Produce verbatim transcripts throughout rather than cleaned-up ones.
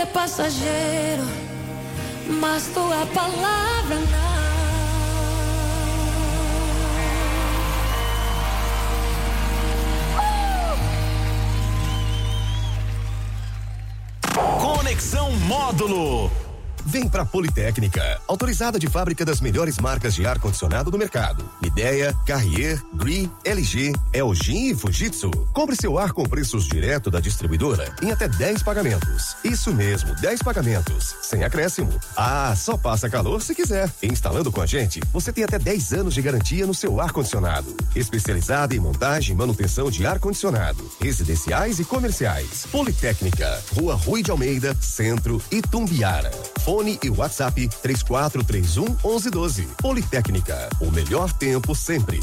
passageiro, mas tua palavra não. Conexão Módulo. Vem pra Politécnica, autorizada de fábrica das melhores marcas de ar-condicionado do mercado. Midea, Carrier, Gree, L G, L G e Fujitsu. Compre seu ar com preços direto da distribuidora em até dez pagamentos. Isso mesmo, dez pagamentos, sem acréscimo. Ah, só passa calor se quiser. Instalando com a gente, você tem até dez anos de garantia no seu ar-condicionado. Especializada em montagem e manutenção de ar-condicionado, residenciais e comerciais. Politécnica, Rua Rui de Almeida, Centro, Itumbiara. Fone e WhatsApp três quatro três um, onze doze. Politécnica, o melhor tempo sempre.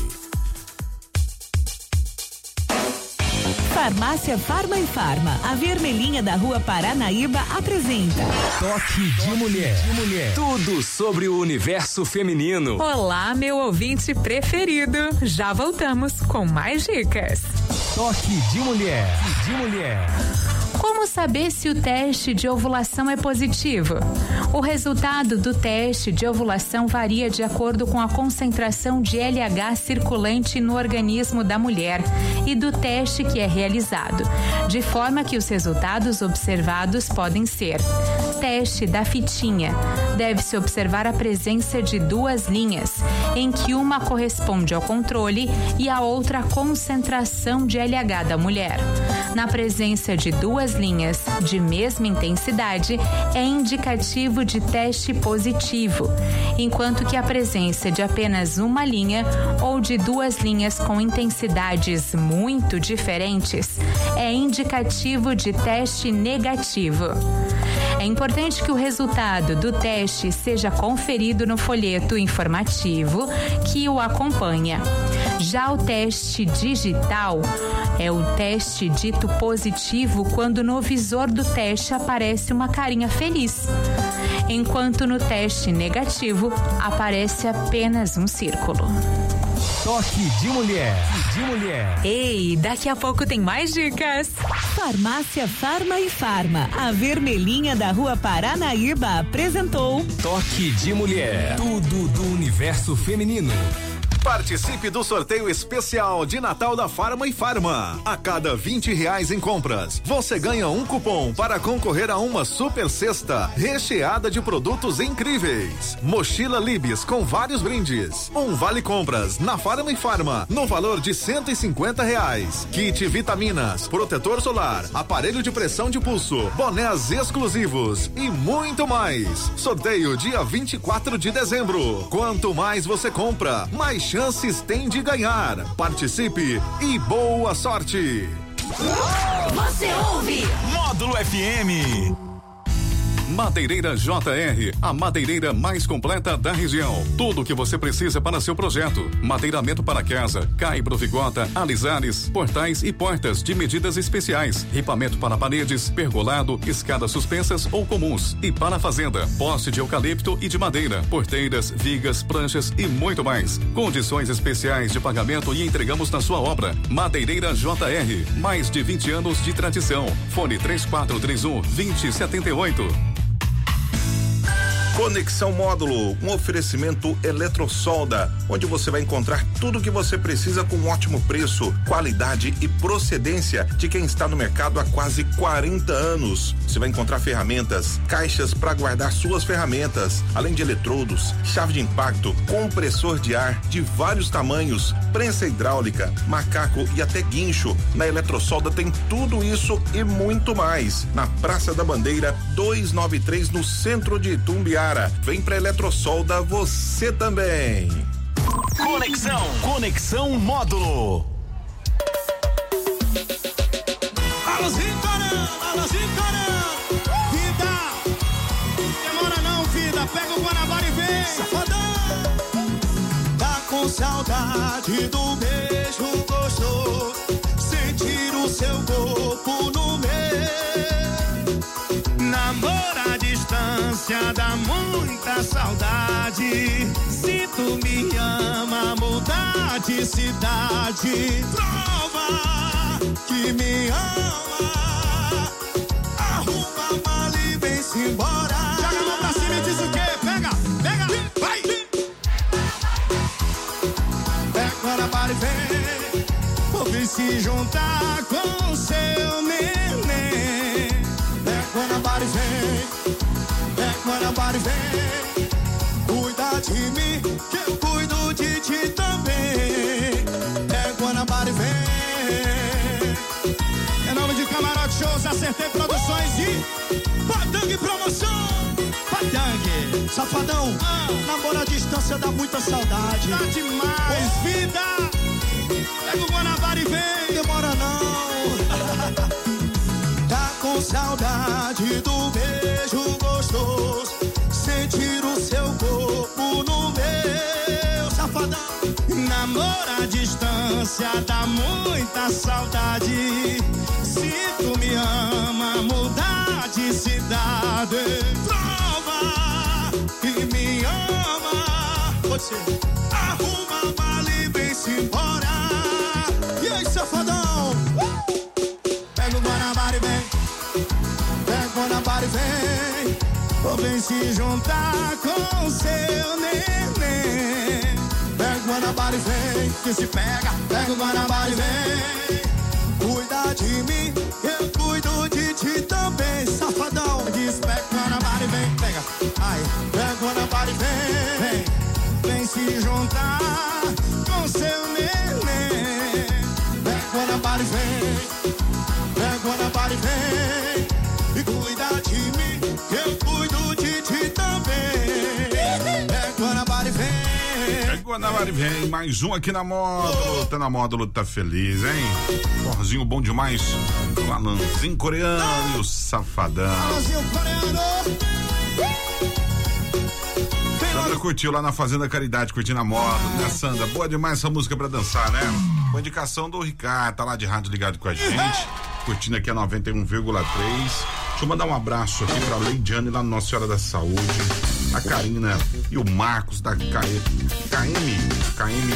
Farmácia Farma e Farma, a vermelhinha da Rua Paranaíba apresenta Toque de Mulher. de Mulher. Tudo sobre o universo feminino. Olá, meu ouvinte preferido. Já voltamos com mais dicas. Toque de Mulher. De Mulher. Como saber se o teste de ovulação é positivo? O resultado do teste de ovulação varia de acordo com a concentração de L H circulante no organismo da mulher e do teste que é realizado, de forma que os resultados observados podem ser: teste da fitinha. Deve-se observar a presença de duas linhas, em que uma corresponde ao controle e a outra à concentração de L H da mulher. Na presença de duas linhas de mesma intensidade, é indicativo de teste positivo, enquanto que a presença de apenas uma linha ou de duas linhas com intensidades muito diferentes é indicativo de teste negativo. É importante que o resultado do teste seja conferido no folheto informativo que o acompanha. Já o teste digital é o teste dito positivo quando no visor do teste aparece uma carinha feliz, enquanto no teste negativo aparece apenas um círculo. Toque de Mulher. De Mulher. Ei, daqui a pouco tem mais dicas. Farmácia Farma e Farma, a vermelhinha da Rua Paranaíba apresentou Toque de Mulher. Tudo do universo feminino. Participe do sorteio especial de Natal da Farma e Farma. A cada vinte reais em compras, você ganha um cupom para concorrer a uma super cesta recheada de produtos incríveis. Mochila Libes com vários brindes. Um vale compras na Farma e Farma no valor de cento e cinquenta reais. Kit vitaminas, protetor solar, aparelho de pressão de pulso, bonés exclusivos e muito mais. Sorteio dia vinte e quatro de dezembro. Quanto mais você compra, mais chances tem de ganhar. Participe e boa sorte. Você ouve Módulo F M. Madeireira J R, a madeireira mais completa da região. Tudo o que você precisa para seu projeto: madeiramento para casa, caibro, vigota, alisares, portais e portas de medidas especiais, ripamento para paredes, pergolado, escadas suspensas ou comuns, e para fazenda, poste de eucalipto e de madeira, porteiras, vigas, pranchas e muito mais. Condições especiais de pagamento e entregamos na sua obra. Madeireira J R, mais de vinte anos de tradição. Fone três quatro três um, dois zero sete oito. Conexão Módulo, um oferecimento Eletrosolda, onde você vai encontrar tudo o que você precisa com um ótimo preço, qualidade e procedência de quem está no mercado há quase quarenta anos. Você vai encontrar ferramentas, caixas para guardar suas ferramentas, além de eletrodos, chave de impacto, compressor de ar de vários tamanhos, prensa hidráulica, macaco e até guincho. Na Eletrosolda tem tudo isso e muito mais. Na Praça da Bandeira, duzentos e noventa e três, no centro de Itumbiara. Vem pra Eletrosolda você também. Conexão, Conexão Módulo. Alôzinho, caramba, alôzinho, caramba. Vida, demora não, vida. Pega o Guanabara e vem. Safadão. Tá com saudade do beijo gostoso. Sentir o seu corpo no meu. Namoro à distância dá muita saudade. Se tu me ama, mudar de cidade. Prova que me ama. Arruma a mala e vem embora. Joga a mão pra cima e diz o quê? Pega, pega, vai! Pega Guanabara e vem, vou vir se juntar com seu neném. Pega Guanabara e vem, pega Guanabara e vem, cuida de mim, que eu cuido de ti também. Pega Guanabara e vem. Em nome de Camarote Shows, Acertei Produções e Padang Promoção. Padang, safadão, ah. namoro à distância dá muita saudade. Tá demais, oh. vida. Pega o Guanabara e vem. Demora não. Tá com saudade do beijo gostoso, sentir o seu corpo no meu, safadão. Namoro à distância dá muita saudade. Se tu me ama, mudar de cidade. Prova que me ama. Você arruma a mala e vem-se embora. E aí, safadão? Uh! Pega o Guanabara e vem. Pega o Guanabara e vem. Ou vem se juntar com seu neném. Pega o Guanabara e vem, que se pega. Pega o Guanabara e vem, cuida de mim, eu cuido de ti também, safadão. Diz, pega o Guanabara e vem, pega. Ai, pega o Guanabara e vem, vem, vem se juntar com seu neném. Pega o Guanabara e vem, pega o Guanabara e vem, e cuida de mim, eu cuido de ti também. Pega o Guanabara e vem. É Guanabara, vem mais um aqui na Módulo. Tá na Módulo, tá feliz, hein? Forrozinho bom demais. O Alanzinho coreano e o Safadão. Alanzinho coreano. Sandra curtiu lá na Fazenda Caridade, curtindo a Módulo, né, Sandra? Boa demais essa música pra dançar, né? Com a indicação do Ricardo, tá lá de rádio ligado com a gente, curtindo aqui a noventa e um vírgula três. Deixa eu mandar um abraço aqui pra Leidiane lá no Nossa Senhora da Saúde, a Karina e o Marcos da K M, K M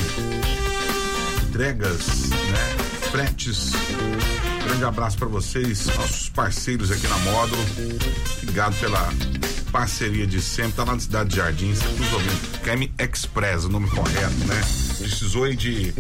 Entregas, né? Fretes. Grande abraço pra vocês, nossos parceiros aqui na Módulo. Obrigado pela parceria de sempre. Tá lá na Cidade de Jardim, sempre nos ouvindo. K M Express, o nome correto, né? Precisou aí de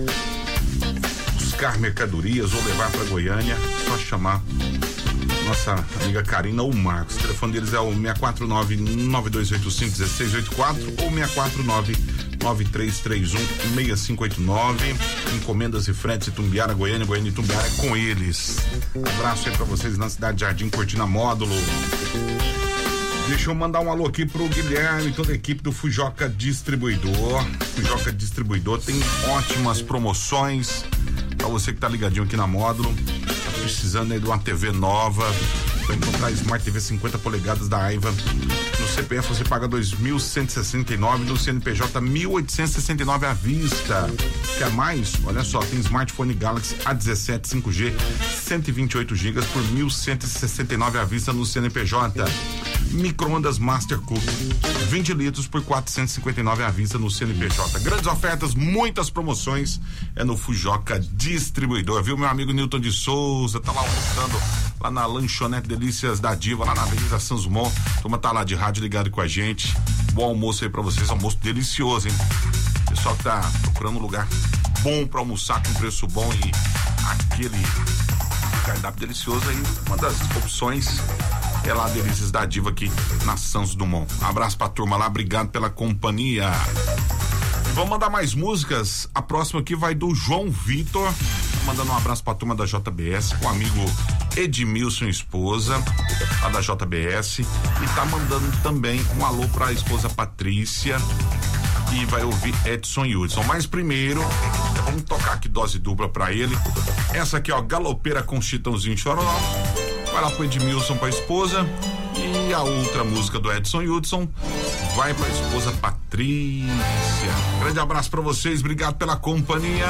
buscar mercadorias ou levar pra Goiânia, só chamar nossa amiga Karina ou Marcos. O telefone deles é o seis quatro nove, nove dois oito cinco, um seis oito quatro ou seis quatro nove, nove três três um, seis cinco oito nove. Encomendas e fretes de Tumbiara, Goiânia, Goiânia e Tumbiara é com eles. Abraço aí pra vocês na Cidade de Jardim, curtindo a Módulo. Deixa eu mandar um alô aqui pro Guilherme e toda a equipe do Fujoca Distribuidor. Fujoca Distribuidor tem ótimas promoções pra você que tá ligadinho aqui na Módulo. Precisando aí de uma T V nova, vai encontrar Smart T V cinquenta polegadas da Aiva. No C P F você paga dois mil cento e sessenta e nove, no C N P J mil oitocentos e sessenta e nove à vista. Quer mais? Olha só, tem smartphone Galaxy A dezessete cinco G, cento e vinte e oito gigas por mil cento e sessenta e nove à vista no C N P J. Micro-ondas Master Cook, vinte litros por quatrocentos e cinquenta e nove à vista no C N P J. Grandes ofertas, muitas promoções, é no Fujoca Distribuidor, viu? Meu amigo Newton de Souza tá lá almoçando lá na Lanchonete Delícias da Diva, lá na Avenida Sanzumon. Turma tá lá de rádio ligado com a gente. Bom almoço aí pra vocês, almoço delicioso, hein? Pessoal que tá procurando um lugar bom pra almoçar com preço bom e aquele cardápio delicioso aí, uma das opções é lá Delícias da Diva aqui na Santos Dumont. Um abraço pra turma lá, obrigado pela companhia. Vamos mandar mais músicas. A próxima aqui vai do João Vitor, mandando um abraço pra turma da J B S, com o amigo Edmilson, esposa, lá da J B S, e tá mandando também um alô pra esposa Patrícia, e vai ouvir Edson Hudson. Mas primeiro, vamos tocar aqui dose dupla pra ele. Essa aqui, ó, Galopeira com Chitãozinho Chororó. Vai lá pro Edmilson, pra esposa. E a outra música do Edson Hudson vai pra esposa Patrícia. Grande abraço pra vocês, obrigado pela companhia.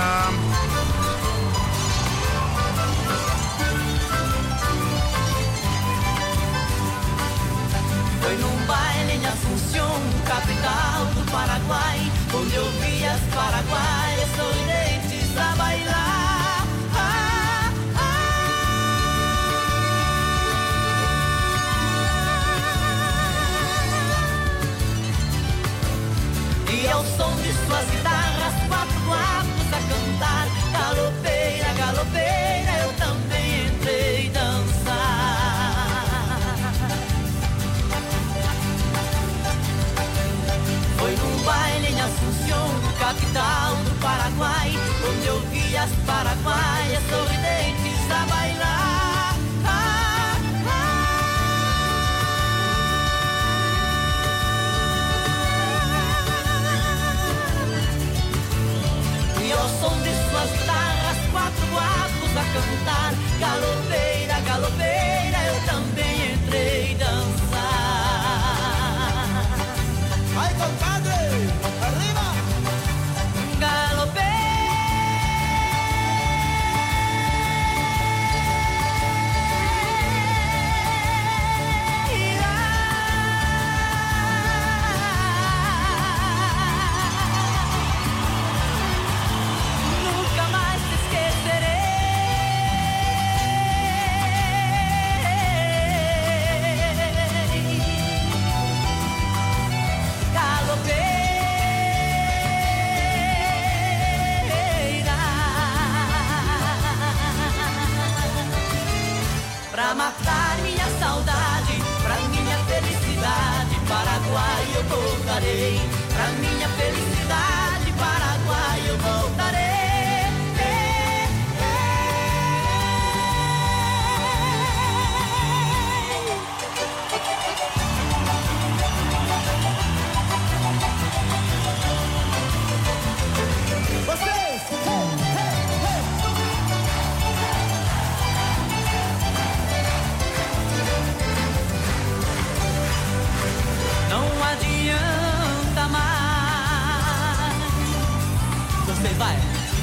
Foi num baile em Assunção, capital do Paraguai, onde eu vi as paraguaias sorridentes a bailar. E ao som de suas guitarras, quatro guapos a cantar. Galopeira, galopeira, eu também entrei dançar. Foi num baile em Assunção, capital do Paraguai, onde eu vi as paraguaias sorridentes a bailar. Ah, ah. E ao som de suas guitarras, quatro guapos a cantar. Galopeira, galopeira, eu também entrei dançar. Vai, compadre, arriba! Galopeira. Pra matar minha saudade, pra minha felicidade, Paraguai eu voltarei. Pra minha felicidade, Paraguai eu voltarei. Vocês! Não adianta mais. Você vai.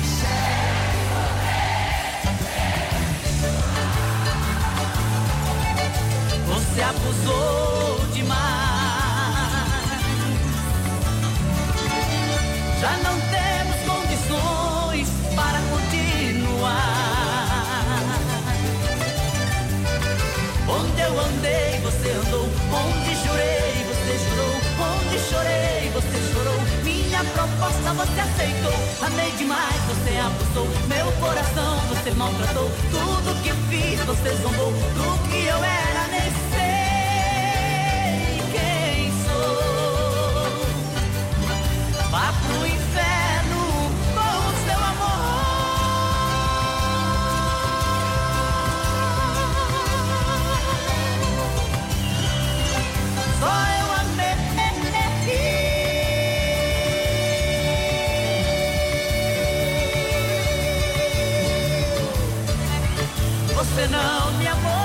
Você abusou demais. Já não temos condições para continuar. Onde eu andei, você andou. Onde jurei, você jurou. Onde chorei, você chorou. Minha proposta você aceitou. Amei demais, você abusou. Meu coração você maltratou. Tudo que fiz você zombou. Do que eu era nem sei quem sou. Vá pro inferno com o seu amor. Só eu amei. Você não me amou.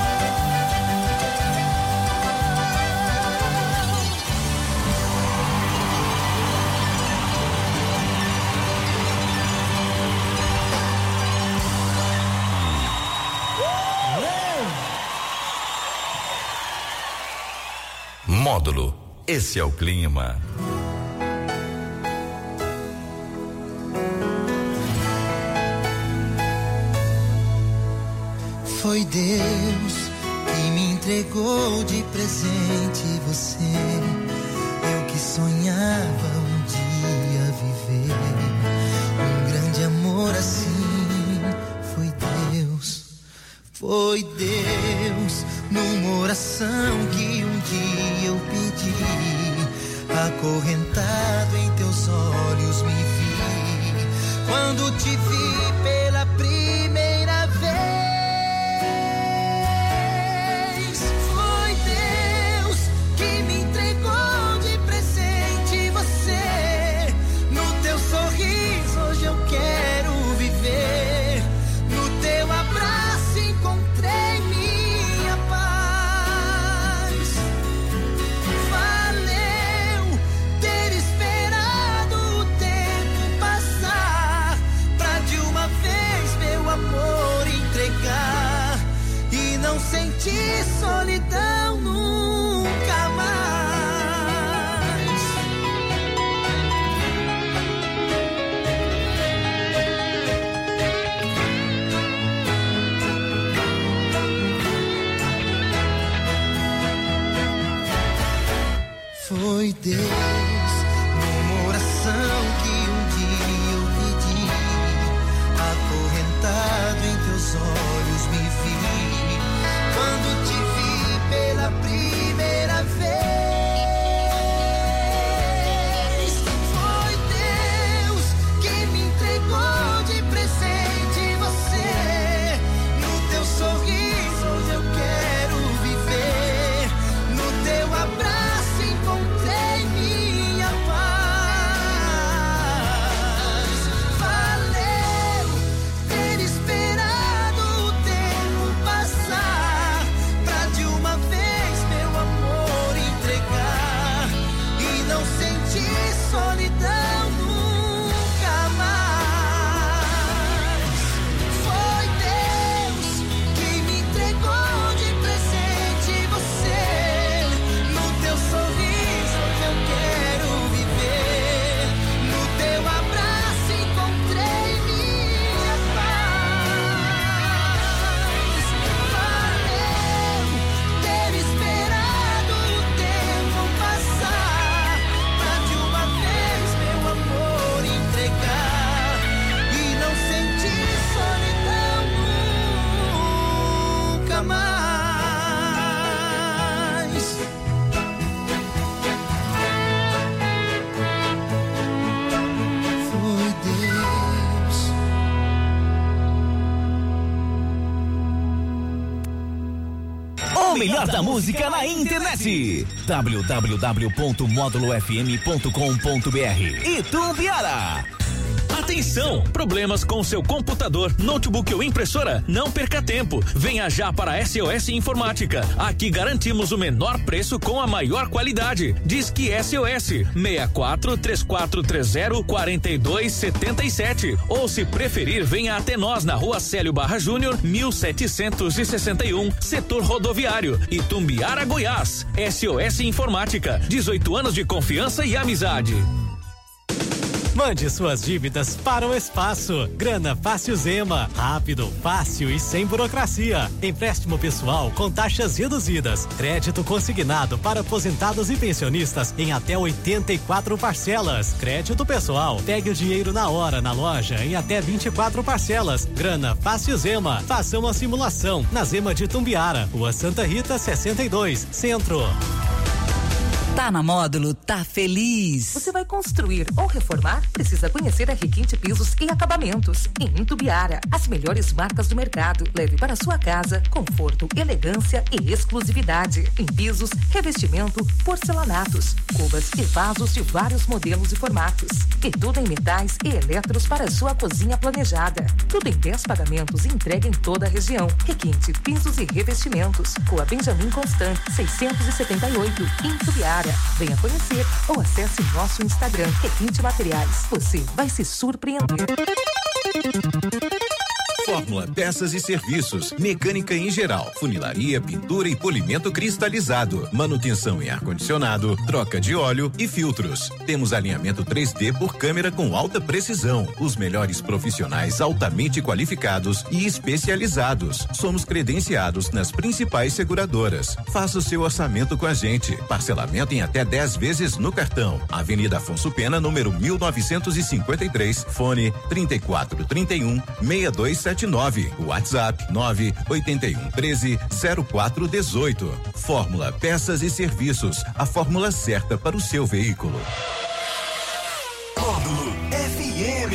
Módulo. Esse é o clima. Foi Deus que me entregou de presente você. Eu que sonhava um dia viver um grande amor assim. Foi Deus, foi Deus, numa oração que um dia eu pedi. Acorrentado em teus olhos me vi, quando te vi pela primeira vez. Quero viver no teu abraço, encontrei minha paz. Valeu ter esperado o tempo passar pra de melhor da música na internet. w w w ponto módulo f m ponto com ponto b r. Itumbiara. Atenção! Problemas com seu computador, notebook ou impressora? Não perca tempo. Venha já para a S O S Informática. Aqui garantimos o menor preço com a maior qualidade. Disque S O S seis quatro três quatro três zero quatro dois sete sete. Ou se preferir, venha até nós na Rua Célio Barra Júnior, mil setecentos e sessenta e um, setor rodoviário, Itumbiara, Goiás. S O S Informática, dezoito anos de confiança e amizade. Mande suas dívidas para o Espaço. Grana Fácil Zema. Rápido, fácil e sem burocracia. Empréstimo pessoal com taxas reduzidas. Crédito consignado para aposentados e pensionistas em até oitenta e quatro parcelas. Crédito pessoal. Pegue o dinheiro na hora na loja em até vinte e quatro parcelas. Grana Fácil Zema. Faça uma simulação na Zema de Itumbiara. Rua Santa Rita, sessenta e dois, Centro. Tá na Módulo, tá feliz. Você vai construir ou reformar? Precisa conhecer a Requinte Pisos e Acabamentos. Em Itumbiara, as melhores marcas do mercado. Leve para sua casa conforto, elegância e exclusividade. Em pisos, revestimento, porcelanatos, cubas e vasos de vários modelos e formatos. E tudo em metais e eletros para sua cozinha planejada. Tudo em dez pagamentos e entrega em toda a região. Requinte Pisos e Revestimentos. Rua Benjamin Constant, seiscentos e setenta e oito, em Itumbiara. Venha conhecer ou acesse nosso Instagram, Requinte Materiais. Você vai se surpreender. Fórmula Peças e Serviços, mecânica em geral, funilaria, pintura e polimento cristalizado, manutenção em ar-condicionado, troca de óleo e filtros. Temos alinhamento três D por câmera com alta precisão. Os melhores profissionais altamente qualificados e especializados. Somos credenciados nas principais seguradoras. Faça o seu orçamento com a gente. Parcelamento em até dez vezes no cartão. Avenida Afonso Pena, número mil novecentos e cinquenta e três, fone trinta e quatro, trinta e um, sessenta e dois setenta e nove, WhatsApp nove oito um treze zero quatro dezoito. Fórmula Peças e Serviços, a fórmula certa para o seu veículo. Módulo F M.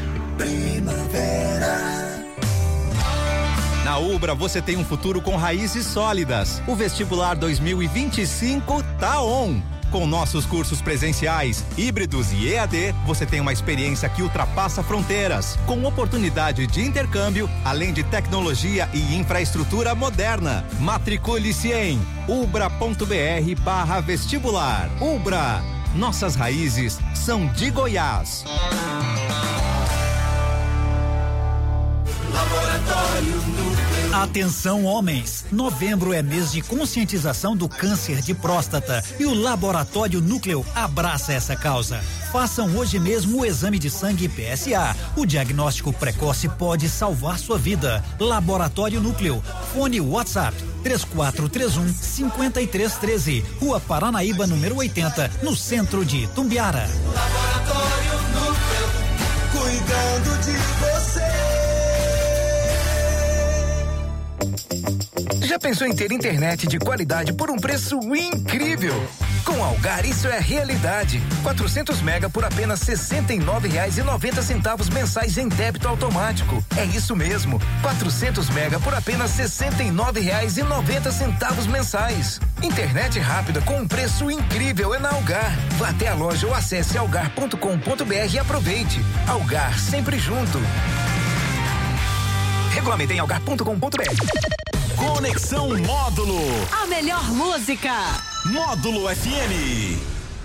Primavera. Na Ubra você tem um futuro com raízes sólidas. O vestibular dois mil e vinte e cinco tá on. Com nossos cursos presenciais, híbridos e E A D, você tem uma experiência que ultrapassa fronteiras, com oportunidade de intercâmbio, além de tecnologia e infraestrutura moderna. Matricule-se em ubra.br barra vestibular. Ubra, nossas raízes são de Goiás. Laboratório Núcleo. Atenção, homens! Novembro é mês de conscientização do câncer de próstata e o Laboratório Núcleo abraça essa causa. Façam hoje mesmo o exame de sangue P S A. O diagnóstico precoce pode salvar sua vida. Laboratório Núcleo. Fone WhatsApp três quatro três um, cinco três um três. Rua Paranaíba, número oitenta, no centro de Itumbiara. Laboratório Núcleo, cuidando de você. Já pensou em ter internet de qualidade por um preço incrível? Com Algar isso é realidade. quatrocentos mega por apenas sessenta e nove reais e noventa centavos mensais em débito automático. É isso mesmo, quatrocentos mega por apenas sessenta e nove reais e noventa centavos mensais. Internet rápida com um preço incrível é na Algar. Vá até a loja ou acesse algar ponto com ponto b r e aproveite. Algar, sempre junto. Regulamento em algar ponto com ponto b r. Conexão Módulo. A melhor música. Módulo F M.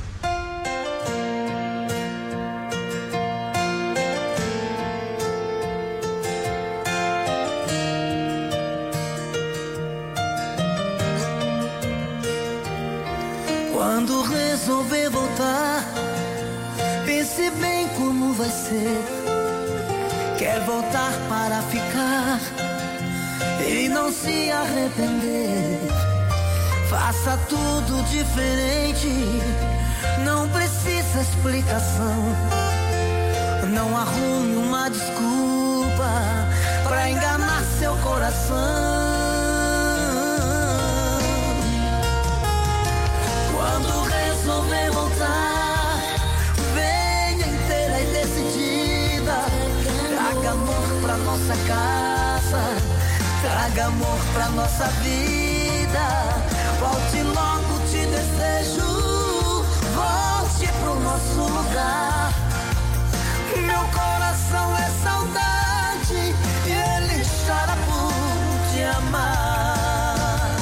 Quando resolver voltar, pense bem como vai ser. Quer voltar para ficar e não se arrepender. Faça tudo diferente, não precisa explicação. Não arrume uma desculpa pra enganar seu coração. Quando resolver voltar, venha inteira e decidida. Traga amor pra nossa casa, traga amor pra nossa vida. vida. Volte logo, te desejo. Volte pro nosso lugar. Meu coração é saudade e ele chora por te amar.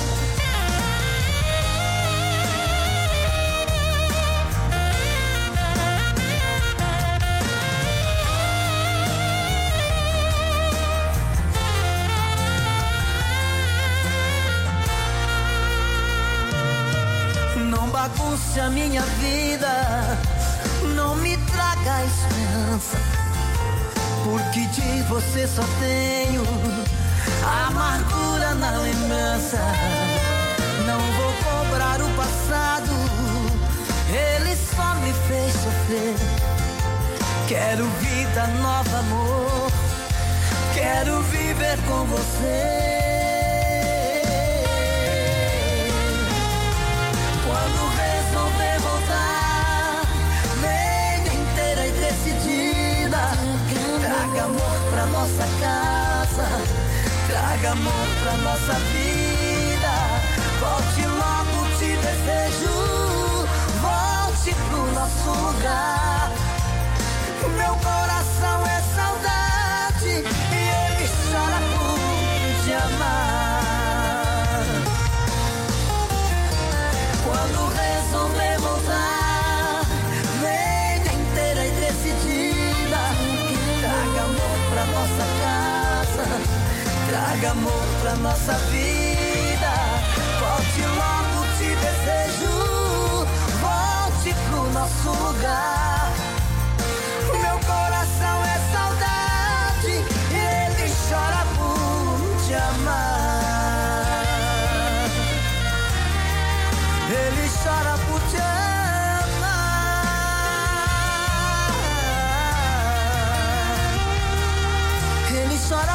Não bagunce a minha vida, não me traga esperança, porque de você só tenho amargura na lembrança. Não vou cobrar o passado, ele só me fez sofrer. Quero vida nova, amor, quero viver com você. Quando resolver voltar, venha inteira e decidida. Traga amor pra nossa casa, traga amor pra nossa vida. Volte logo, te desejo. Volte pro nosso lugar. Meu coração é saudade e ele chora por te amar. Quando resolver voltar, venha inteira e decidida. Traga amor pra nossa casa, traga amor pra nossa vida. Volte logo, te desejo. Volte pro nosso lugar. Meu coração é saudade e ele chora por te amar. Ele chora por te amar. Ele chora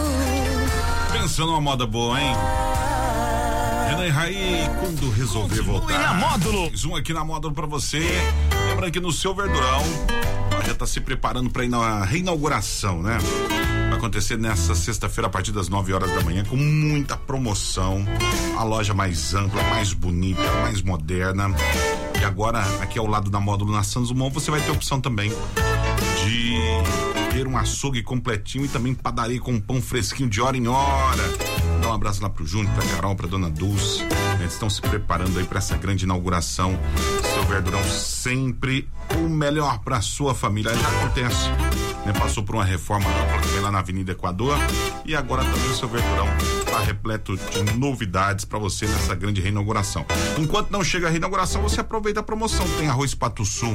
por... Pensando numa moda boa, hein? Renan e Raí, quando resolver Continue voltar. na Módulo. Mais um aqui na Módulo pra você. Lembrando que no seu Verdurão, ó, já tá se preparando pra ir na reinauguração, né? Vai acontecer nessa sexta-feira a partir das nove horas da manhã com muita promoção. A loja mais ampla, mais bonita, mais moderna. E agora, aqui ao lado da Módulo na Santos Dumont, você vai ter opção também de ter um açougue completinho e também padaria com pão fresquinho de hora em hora. Dá um abraço lá pro Júnior, pra Carol, pra Dona Dulce. Eles estão se preparando aí pra essa grande inauguração. Seu Verdurão sempre o melhor pra sua família. Já acontece, né? Passou por uma reforma ampla também lá na Avenida Equador e agora também o seu Verdurão tá repleto de novidades pra você nessa grande reinauguração. Enquanto não chega a reinauguração, você aproveita a promoção. Tem arroz Pato Sul,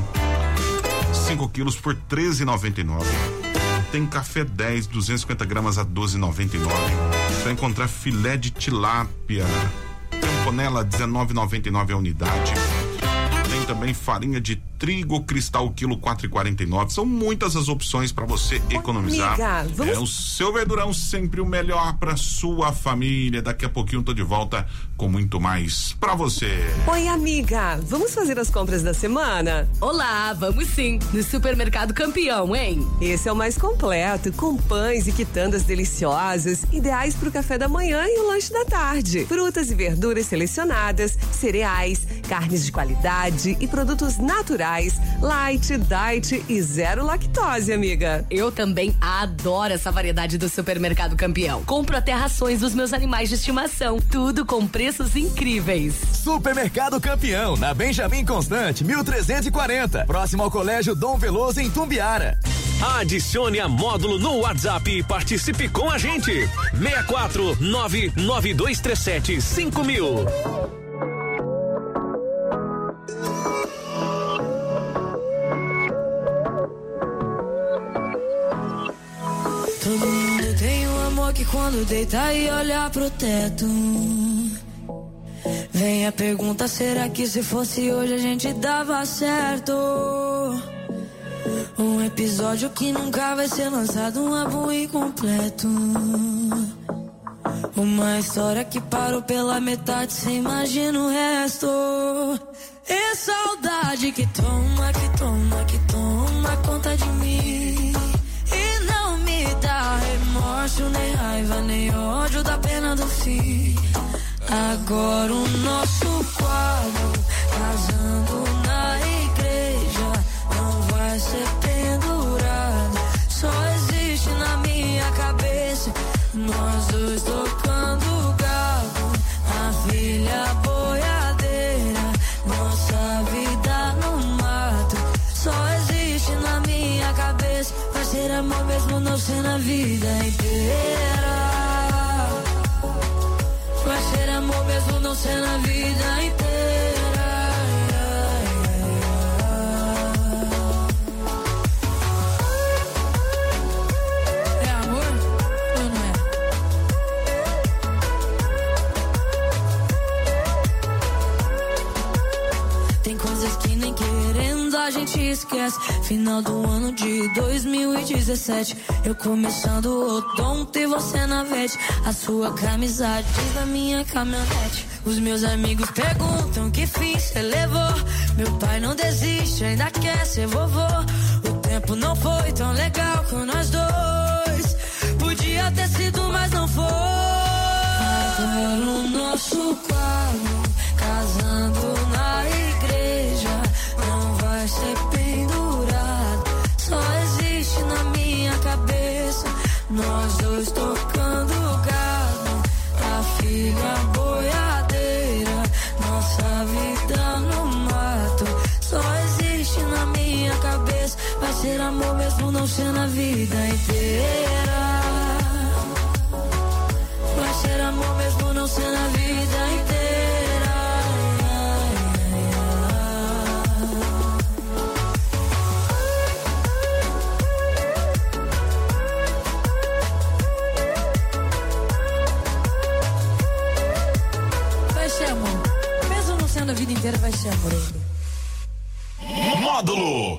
cinco quilos por treze reais e noventa e nove centavos. Tem café dez, duzentos e cinquenta gramas a doze reais e noventa e nove centavos. Você vai encontrar filé de tilápia, temponela dezenove reais e noventa e nove centavos a unidade. Tem também farinha de trigo cristal quilo quatro reais e quarenta e nove centavos. São muitas as opções para você economizar. Amiga, vamos... É o seu Verdurão, sempre o melhor para sua família. Daqui a pouquinho eu tô de volta com muito mais para você. Oi, amiga, vamos fazer as compras da semana? Olá, vamos sim. No Supermercado Campeão, hein? Esse é o mais completo, com pães e quitandas deliciosas, ideais pro café da manhã e o lanche da tarde. Frutas e verduras selecionadas, cereais, carnes de qualidade e produtos naturais, light, diet e zero lactose, amiga. Eu também adoro essa variedade do Supermercado Campeão. Compro até rações dos meus animais de estimação, tudo com preços incríveis. Supermercado Campeão, na Benjamin Constante, mil trezentos e quarenta, próximo ao Colégio Dom Veloso, em Tumbiara. Adicione a Módulo no WhatsApp e participe com a gente. seis quatro nove nove dois três sete cinco mil. Todo mundo tem um amor que quando deita e olha pro teto, vem a pergunta, será que se fosse hoje a gente dava certo? Um episódio que nunca vai ser lançado, um álbum incompleto. Uma história que parou pela metade, cê imagina o resto. É saudade que toma, que toma, que toma conta de mim. E não me dá remorso, nem raiva, nem ódio da pena do fim. Agora o nosso quadro, casando na igreja, não vai ser pendurado. Só existe na minha cabeça, nós dois tocando galo, a filha boiadeira, nossa vida no mato. Só existe na minha cabeça, vai ser amor mesmo não ser na vida inteira. Vai ser amor mesmo não ser na vida inteira. É amor ou não é? Tem coisas que nem querendo a gente esquece. Final do ano de dois mil e dezessete, eu começando o odonto e você na vete. A sua camisa diz na minha caminhonete. Os meus amigos perguntam que fim cê levou. Meu pai não desiste, ainda quer ser vovô. O tempo não foi tão legal com nós dois. Podia ter sido, mas não foi. Agora o nosso quadro, casando na igreja, não vai ser pendurado. Só existe na minha cabeça, nós dois tocando gado, a filha boiadeira, nossa vida no mato. Só existe na minha cabeça, vai ser amor mesmo não ser na vida inteira. Vai ser amor mesmo não ser na vida inteira. Vai ser amor, mesmo não sendo a vida inteira, vai ser amor. Módulo.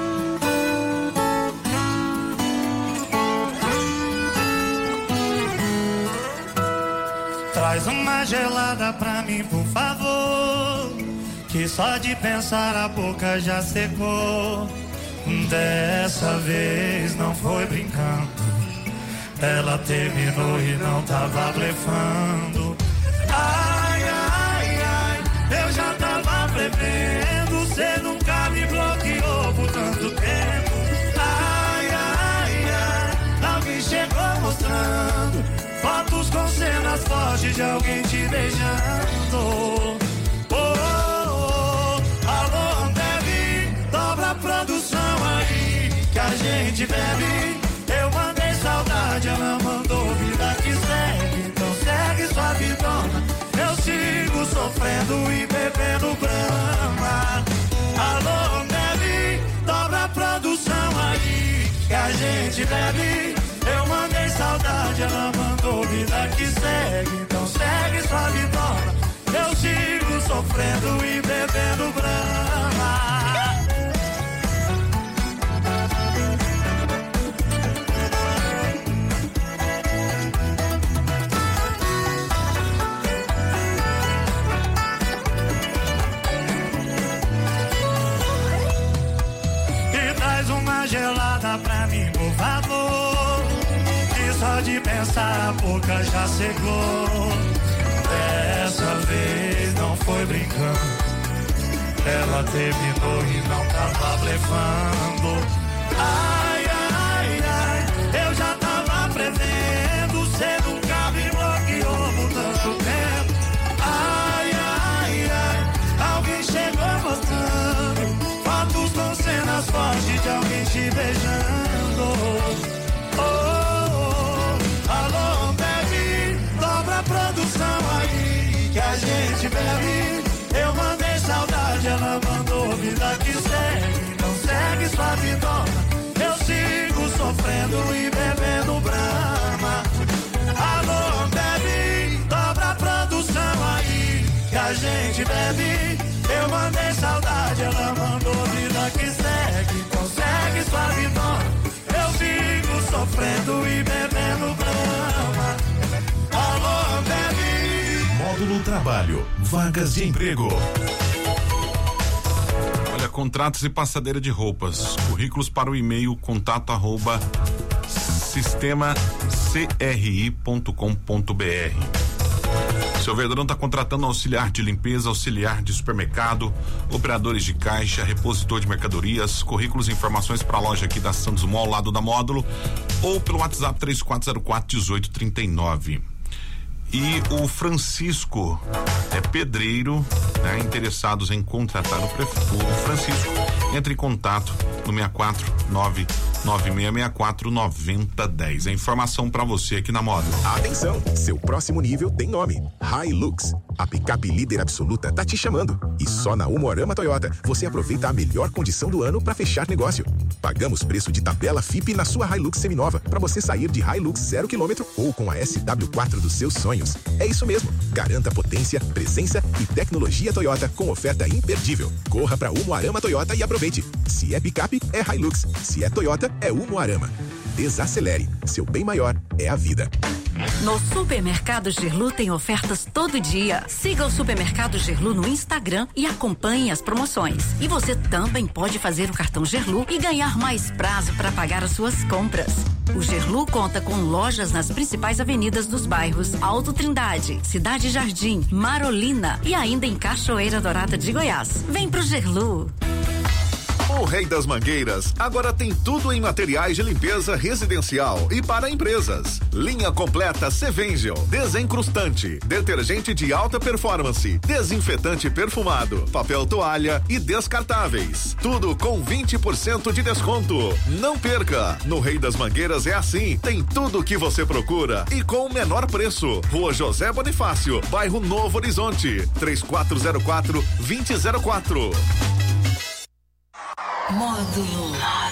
Traz uma gelada pra mim, por favor, que só de pensar a boca já secou. Dessa vez não foi brincando, ela terminou e não tava blefando. Ai, ai, ai, eu já tava prevendo, cê nunca me bloqueou por tanto tempo. Ai, ai, ai, alguém chegou mostrando fotos com cenas fortes de alguém te beijando. Oh, oh, oh, alô, deve, dobra a produção aí, que a gente bebe. Eu mandei saudade, ela mandou vida que segue. Então segue sua vidona, eu sigo sofrendo e bebendo brama. Alô, deve, dobra a produção aí, que a gente bebe. Eu mandei saudade, ela mandou vida que segue. Então segue sua vidona, eu sigo sofrendo e bebendo brama. E traz uma gelada pra mim, por favor, que só de pensar a boca já secou. Dessa vez não foi brincando, ela terminou e não tava blefando. Ai, ai, ai, eu já tava prevendo, cê nunca me bloqueou por tanto tempo. Ai, ai, ai, alguém chegou mostrando fotos com cenas fortes de alguém te beijando. Oh, oh, alô, bebe, dobra a produção aí, que a gente bebe. Eu mandei saudade, ela mandou vida que segue. Então segue sua vidona, eu sigo sofrendo e bebendo brama. Alô, bebe, dobra a produção aí, que a gente bebe. Eu mandei saudade, ela mandou vida que segue. Então segue sua vidona, eu sigo sofrendo e bebendo brama. Alô, bebe. Módulo Trabalho, vagas de emprego. Olha, contratos e passadeira de roupas. Currículos para o e-mail contato arroba sistema cri ponto com ponto br. Seu Verdurão está contratando auxiliar de limpeza, auxiliar de supermercado, operadores de caixa, repositor de mercadorias, currículos e informações para a loja aqui da Santos Mall, lado da Módulo, ou pelo WhatsApp três quatro zero quatro, um oito três nove. E o Francisco é pedreiro, né? Interessados em contratar o, pref... o Francisco, entre em contato no seis quatro nove nove seis seis quatro nove zero um zero. A informação para você aqui na Módulo. Atenção, seu próximo nível tem nome: Hilux. A picape líder absoluta tá te chamando. E só na Umuarama Toyota você aproveita a melhor condição do ano para fechar negócio. Pagamos preço de tabela F I P na sua Hilux seminova para você sair de Hilux zero quilômetro ou com a S W quatro dos seus sonhos. É isso mesmo. Garanta potência, presença e tecnologia Toyota com oferta imperdível. Corra para Umuarama Toyota e aproveite. Se é picape, é Hilux. Se é Toyota, é Umuarama. Desacelere. Seu bem maior é a vida. No Supermercado Gerlu tem ofertas todo dia. Siga o Supermercado Gerlu no Instagram e acompanhe as promoções. E você também pode fazer o cartão Gerlu e ganhar mais prazo para pagar as suas compras. O Gerlu conta com lojas nas principais avenidas dos bairros Alto Trindade, Cidade Jardim, Marolina e ainda em Cachoeira Dourada de Goiás. Vem pro Gerlu. O Rei das Mangueiras agora tem tudo em materiais de limpeza residencial e para empresas. Linha completa Sevengel, desencrustante, detergente de alta performance, desinfetante perfumado, papel toalha e descartáveis. Tudo com vinte por cento de desconto. Não perca! No Rei das Mangueiras é assim, tem tudo o que você procura e com o menor preço. Rua José Bonifácio, bairro Novo Horizonte, três quatro zero quatro, dois zero zero quatro. Módulo.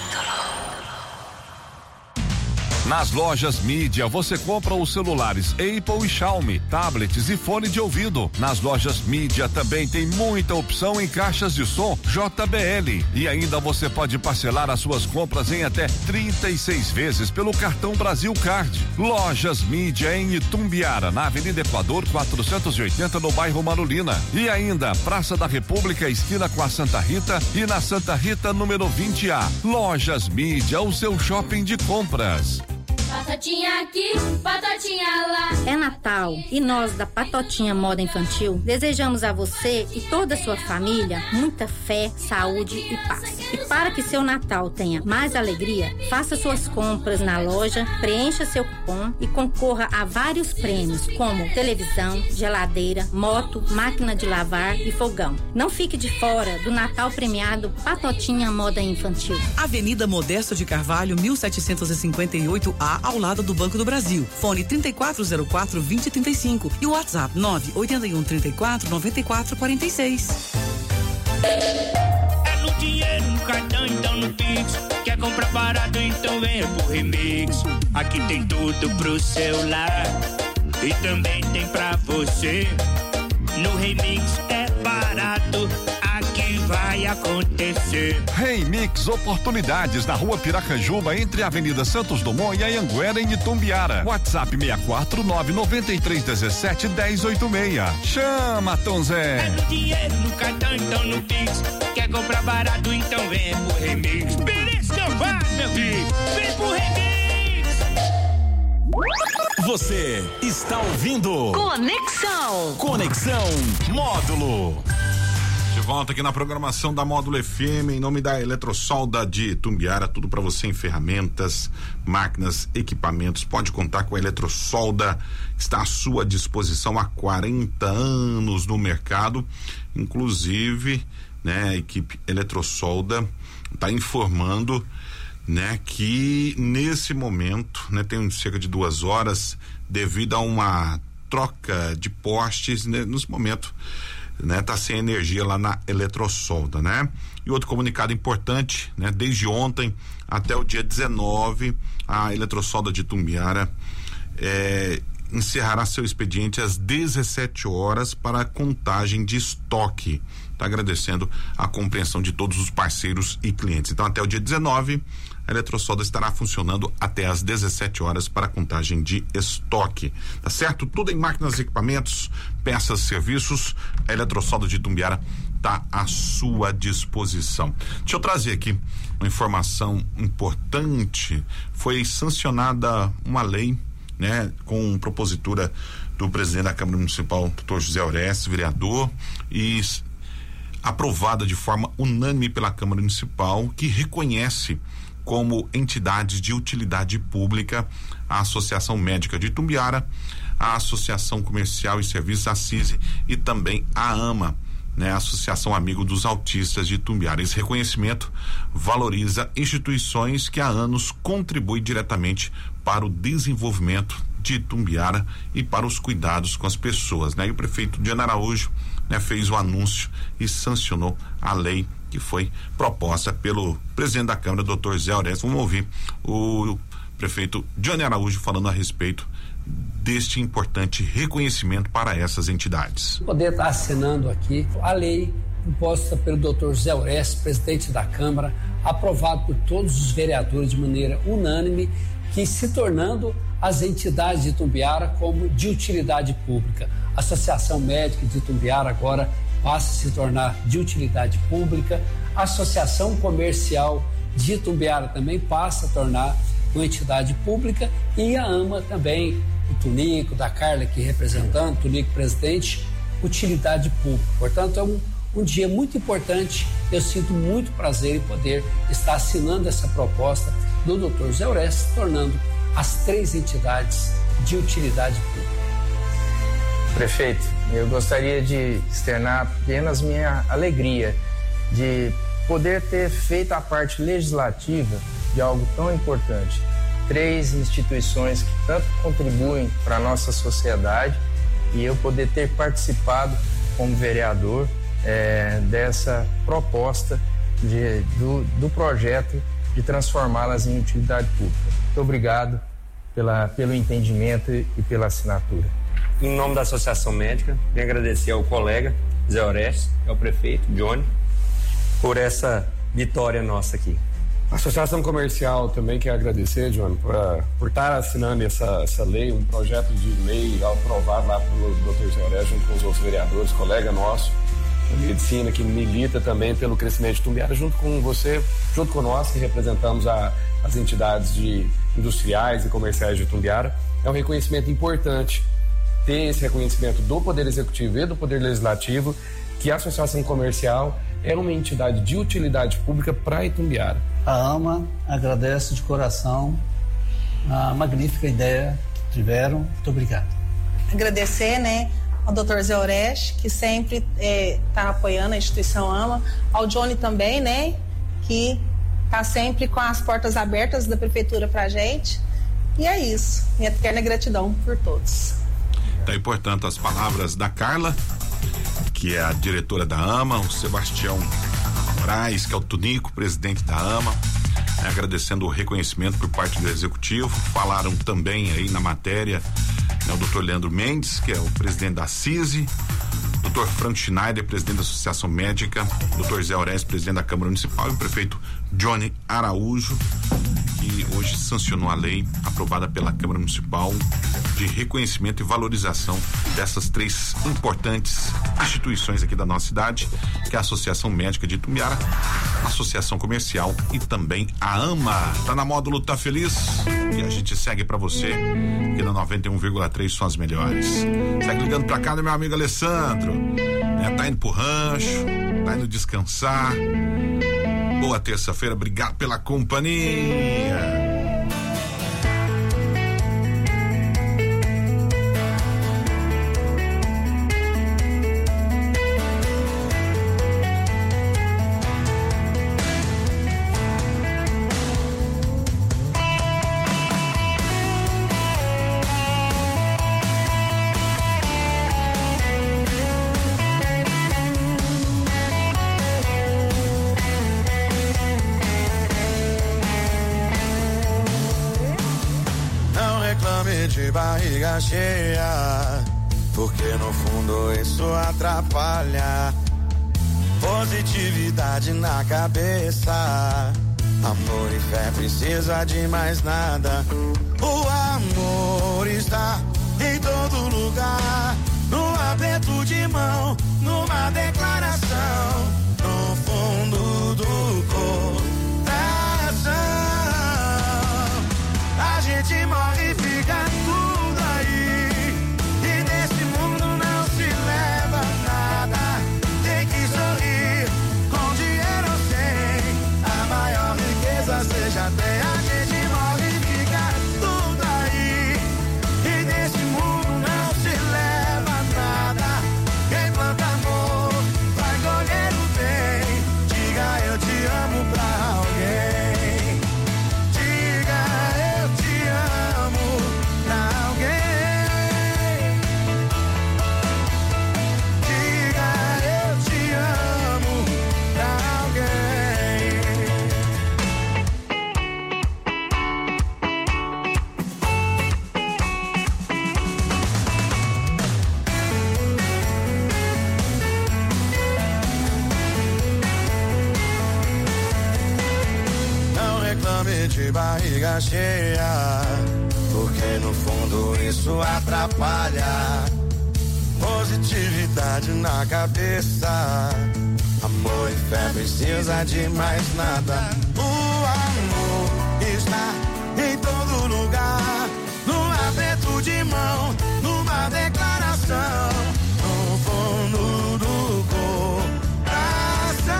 Nas lojas Mídia, você compra os celulares Apple e Xiaomi, tablets e fone de ouvido. Nas lojas Mídia também tem muita opção em caixas de som J B L. E ainda você pode parcelar as suas compras em até trinta e seis vezes pelo cartão Brasil Card. Lojas Mídia em Itumbiara, na Avenida Equador quatrocentos e oitenta, no bairro Marolina. E ainda Praça da República, esquina com a Santa Rita, e na Santa Rita, número vinte A. Lojas Mídia, o seu shopping de compras. Batatinha aqui, batatinha lá. É Natal e nós da Patotinha Moda Infantil desejamos a você e toda a sua família muita fé, saúde e paz. E para que seu Natal tenha mais alegria, faça suas compras na loja, preencha seu cupom e concorra a vários prêmios como televisão, geladeira, moto, máquina de lavar e fogão. Não fique de fora do Natal premiado Patotinha Moda Infantil. Avenida Modesto de Carvalho, mil setecentos e cinquenta e oito A, ao lado do Banco do Brasil. Fone trinta e quatro zero quatro, vinte, trinta e cinco e o WhatsApp nove oito um, trinta e quatro, noventa e quatro, quarenta e seis. É no dinheiro, no cartão, então no Pix. Quer comprar barato, então venha pro Remix. Aqui tem tudo pro celular e também tem pra você. No Remix é barato, aqui vai acontecer. Remix Oportunidades, na Rua Piracanjuba, entre a Avenida Santos Dumont e a Anhanguera, em Itumbiara. WhatsApp seis quatro nove, nove três um sete, um zero oito seis. Chama, Tom Zé. É no dinheiro, no cartão, então no Pix. Quer comprar barato, então vem pro Remix. Beleza, não vai, meu filho. Vem pro Remix. Você está ouvindo Conexão. Conexão Módulo. De volta aqui na programação da Módulo F M, em nome da Eletrosolda de Itumbiara, tudo para você em ferramentas, máquinas, equipamentos. Pode contar com a Eletrosolda, está à sua disposição há quarenta anos no mercado. Inclusive, né, a equipe Eletrosolda está informando, né, que nesse momento, né, tem cerca de duas horas, devido a uma troca de postes, né, nos momentos, né, tá sem energia lá na Eletrosolda, né? E outro comunicado importante, né, desde ontem até o dia dezenove, a Eletrosolda de Itumbiara é, encerrará seu expediente às dezessete horas para a contagem de estoque. Tá agradecendo a compreensão de todos os parceiros e clientes. Então, até o dia dezenove, a Eletrosolda estará funcionando até às dezessete horas para a contagem de estoque. Tá certo? Tudo em máquinas, equipamentos, peças, serviços. A Eletrosolda de Itumbiara está à sua disposição. Deixa eu trazer aqui uma informação importante. Foi sancionada uma lei né, com propositura do presidente da Câmara Municipal, doutor José Orestes, vereador, e aprovada de forma unânime pela Câmara Municipal, que reconhece como entidades de utilidade pública a Associação Médica de Itumbiara, a Associação Comercial e Serviços Assise e também a AMA, né, a Associação Amigo dos Autistas de Itumbiara. Esse reconhecimento valoriza instituições que há anos contribuem diretamente para o desenvolvimento de Itumbiara e para os cuidados com as pessoas, né? E o prefeito Johnny Araújo, né, fez o anúncio e sancionou a lei que foi proposta pelo presidente da Câmara, doutor Zé Orestes. Vamos ouvir o prefeito Johnny Araújo falando a respeito deste importante reconhecimento para essas entidades. Poder estar assinando aqui a lei imposta pelo doutor Zé Orestes, presidente da Câmara, aprovado por todos os vereadores de maneira unânime, que se tornando as entidades de Itumbiara como de utilidade pública. A Associação Médica de Itumbiara agora passa a se tornar de utilidade pública, a Associação Comercial de Itumbiara também passa a tornar uma entidade pública, e a AMA também, o Tunico, da Carla aqui representando, Tunico presidente, utilidade pública. Portanto, é um, um dia muito importante. Eu sinto muito prazer em poder estar assinando essa proposta do doutor Zé Orestes, tornando as três entidades de utilidade pública. Prefeito, eu gostaria de externar apenas minha alegria de poder ter feito a parte legislativa de algo tão importante. Três instituições que tanto contribuem para a nossa sociedade, e eu poder ter participado como vereador é, dessa proposta de, do, do projeto de transformá-las em utilidade pública. Muito obrigado pela, pelo entendimento e pela assinatura. Em nome da Associação Médica, venho agradecer ao colega Zé Orestes, ao prefeito Johnny, por essa vitória nossa aqui. A Associação Comercial também quer agradecer, Johnny, por, por estar assinando essa, essa lei, um projeto de lei aprovado lá pelo doutor Zé Orestes, junto com os outros vereadores, colega nosso de medicina, que milita também pelo crescimento de Itumbiara, junto com você, junto com nós, que representamos a, as entidades de industriais e comerciais de Itumbiara. É um reconhecimento importante ter esse reconhecimento do Poder Executivo e do Poder Legislativo, que a Associação Comercial é uma entidade de utilidade pública para Itumbiara. A AMA agradece de coração a magnífica ideia que tiveram. Muito obrigado. Agradecer, né, ao doutor Zé Orestes, que sempre está é, apoiando a instituição AMA, ao Johnny também, né, que está sempre com as portas abertas da prefeitura para a gente. E é isso. Minha eterna gratidão por todos. Tá aí, portanto, as palavras da Carla, que é a diretora da AMA, o Sebastião Moraes, que é o Tunico, presidente da AMA, né, agradecendo o reconhecimento por parte do Executivo. Falaram também aí na matéria, né, o doutor Leandro Mendes, que é o presidente da CISI, doutor Frank Schneider, presidente da Associação Médica, doutor Zé Orestes, presidente da Câmara Municipal, e o prefeito Johnny Araújo, que hoje sancionou a lei aprovada pela Câmara Municipal de reconhecimento e valorização dessas três importantes instituições aqui da nossa cidade, que é a Associação Médica de Itumbiara, a Associação Comercial e também a AMA. Tá na Módulo Tá Feliz? E a gente segue pra você aqui na noventa e um vírgula três, são as melhores. Segue ligando pra cá, meu amigo Alessandro, né? Tá indo pro rancho, tá indo descansar. Boa terça-feira, obrigado pela companhia. De barriga cheia, porque no fundo isso atrapalha. Positividade na cabeça, amor e fé precisa de mais nada. O amor está em todo lugar, no aperto de mão, numa declaração, no fundo do coração. A gente morre e fica tudo. barriga cheia, porque no fundo isso atrapalha. Positividade na cabeça, amor e fé precisa de mais nada. O amor está em todo lugar, no aperto de mão, numa declaração, no fundo do coração.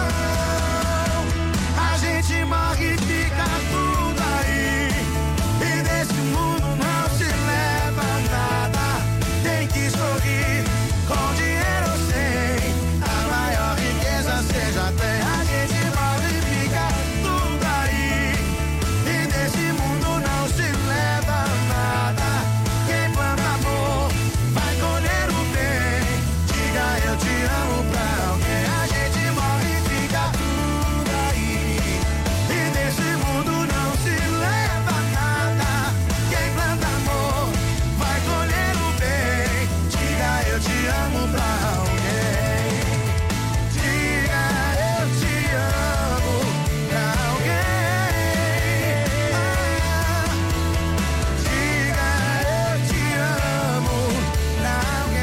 A gente morre e fica tudo aí, e nesse mundo não se leva nada. Tem que sorrir, com dinheiro ou sem, a maior riqueza seja tem. A gente morre e fica tudo aí, e nesse mundo não se leva nada. Quem planta amor vai colher o bem. Diga eu te amo pra alguém. A gente morre e fica tudo aí, e nesse mundo não se leva nada. Quem planta amor vai colher o bem. Diga eu te amo pra alguém. Diga eu te amo pra alguém. Ah, diga eu te amo pra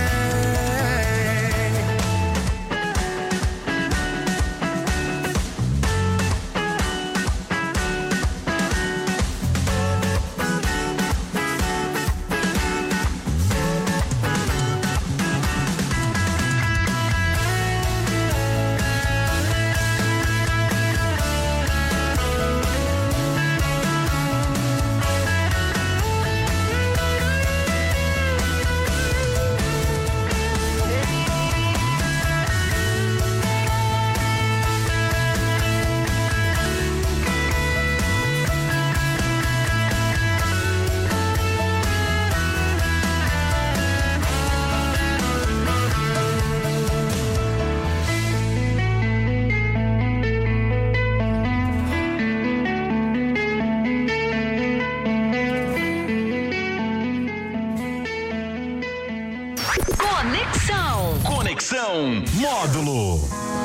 Conexão. Conexão Módulo.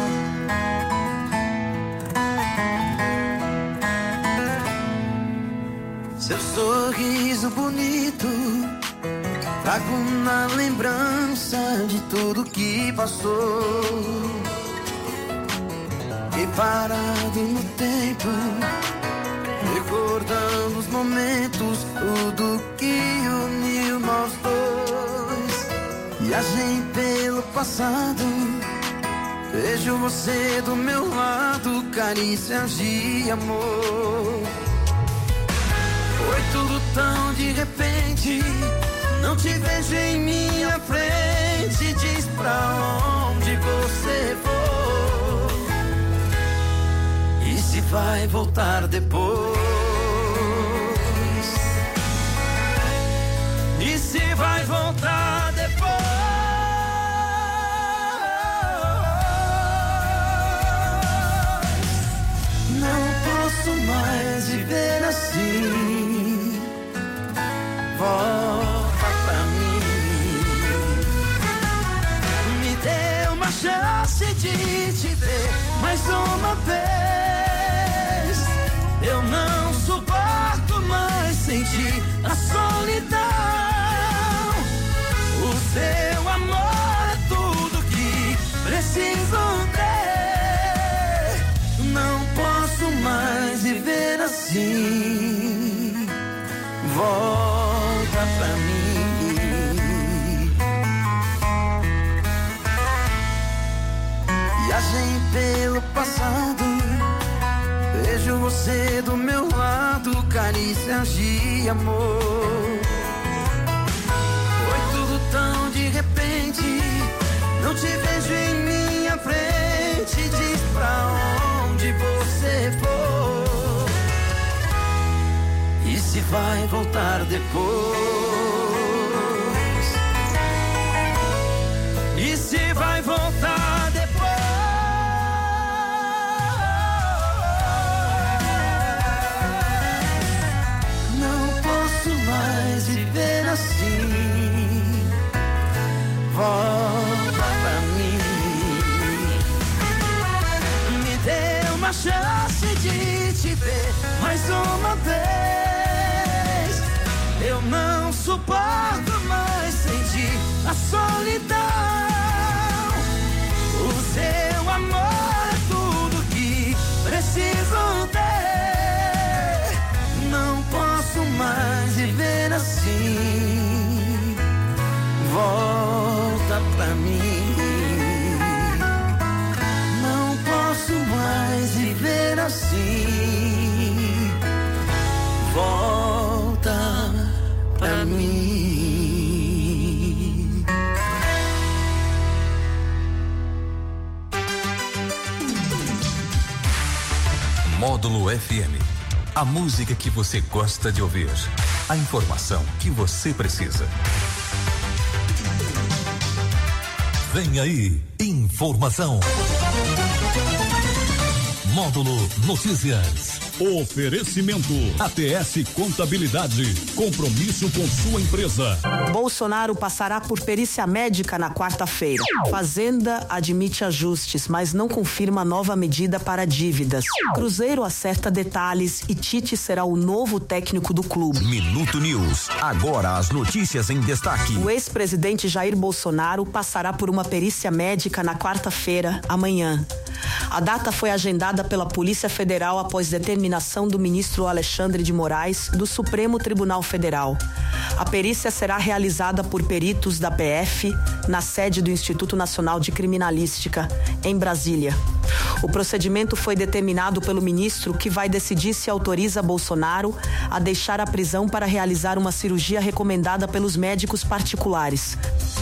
Seu sorriso bonito, trago na lembrança de tudo que passou. E parado no tempo, recordando os momentos, tudo que uniu nós dois. Viajei pelo passado, vejo você do meu lado, carícias de amor. Foi tudo tão de repente, não te vejo em minha frente. Diz pra onde você for, e se vai voltar depois, e se vai voltar depois. Não posso mais viver assim, volta pra mim. Me dê uma chance de te ver mais uma vez. Eu não suporto mais sentir a solidão. O seu amor é tudo que preciso ter. Não posso mais viver assim, volta pra mim. Viagem pelo passado, vejo você do meu lado, carícias de amor. Foi tudo tão de repente, não te vejo em minha frente. Diz pra onde você for, e se vai voltar depois, e se vai voltar depois. Não posso mais viver assim, volta pra mim. Me dê uma chance de te ver mais uma vez. assim. Volta pra mim. Não posso mais viver assim. Volta pra mim. Módulo F M. A música que você gosta de ouvir. A informação que você precisa. Vem aí, informação. Módulo Notícias. Oferecimento A T S Contabilidade. Compromisso com sua empresa. Bolsonaro passará por perícia médica na quarta-feira. Fazenda admite ajustes, mas não confirma nova medida para dívidas. Cruzeiro acerta detalhes e Tite será o novo técnico do clube. Minuto News. Agora as notícias em destaque. O ex-presidente Jair Bolsonaro passará por uma perícia médica na quarta-feira, amanhã. A data foi agendada pela Polícia Federal após determinação do ministro Alexandre de Moraes do Supremo Tribunal Federal. A perícia será realizada por peritos da P F na sede do Instituto Nacional de Criminalística, em Brasília. O procedimento foi determinado pelo ministro, que vai decidir se autoriza Bolsonaro a deixar a prisão para realizar uma cirurgia recomendada pelos médicos particulares.